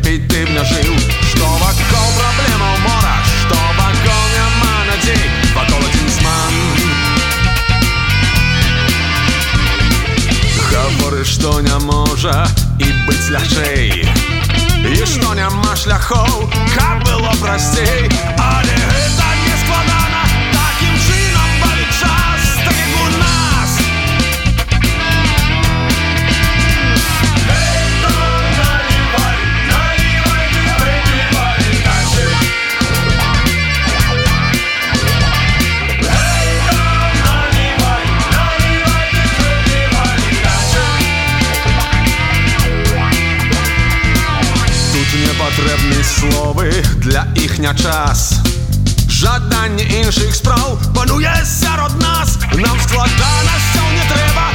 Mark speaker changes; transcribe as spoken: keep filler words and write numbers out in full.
Speaker 1: терпіть ти б не жив. Що вакол проблема ў мора, што вакол няма надзей, вакол адзін зман. Гаворыш, што не можа і быць лягчэй, і што няма шляхоў, каб было прасцей. Але гэта не складана, такім чынам бавіць час, так як у нас. Патрэбны словы для іх не час. Жаданне іншых спраў пануе сярод нас. Нам складанасцяў не трэба,